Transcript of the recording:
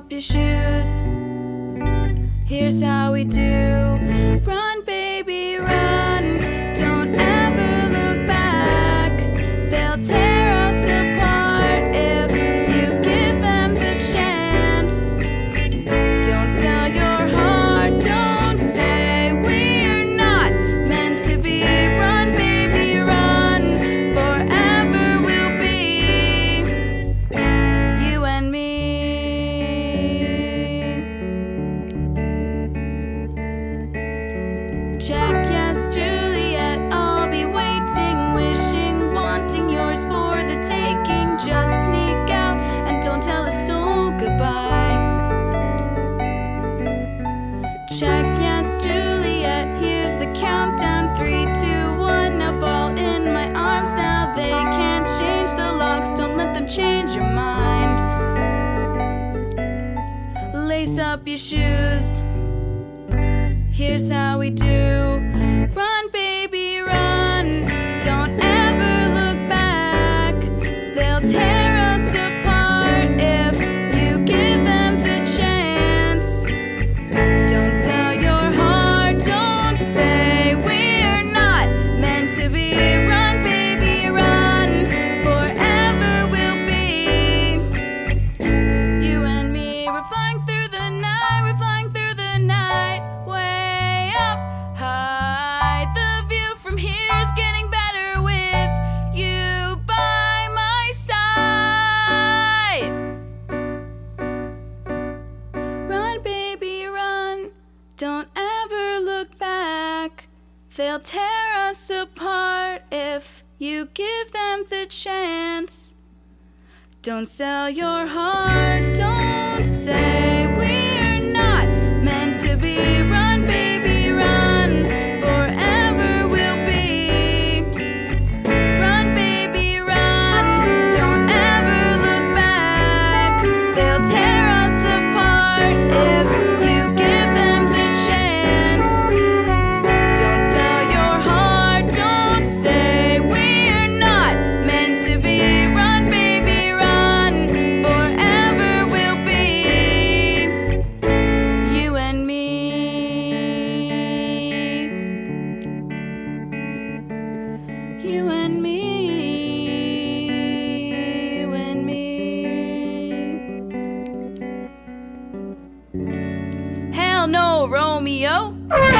up your shoes. Here's how we do. Run, baby, run. Don't ever look back. They'll tear us apart if you give them the chance. Don't sell your heart. Don't say we're not meant to be. Run, baby, run. Forever we'll be you and me. Check, yes, Juliet, I'll be waiting, wishing, wanting yours for the taking. Just sneak out and don't tell a soul goodbye. Check, yes, Juliet, here's the countdown. 3, 2, 1, now fall in my arms now. They can't change the locks, don't let them change your mind. Lace up your shoes. Here's how we do. Run, baby, run. Don't ever look back. They'll tear us apart if you give them the chance. Don't sell your heart. Don't say we're not meant to be. Run, baby, run. Forever we'll be you and me. We're flying through the night. We're flying through the night. Way up high. The view from here is getting better with you by my side. Run, baby, run. Don't ever look back. They'll tear us apart if you give them the chance. Don't sell your heart. Don't say we're not meant to be. Run, baby, run. Forever we'll be. Run, baby, run. Don't ever look back. They'll tear us apart if you give them the chance. Don't sell your heart. Don't say we're not meant to be. Run, baby, run. Forever we'll be you and me. You and me. You and me. Hell no, Romeo.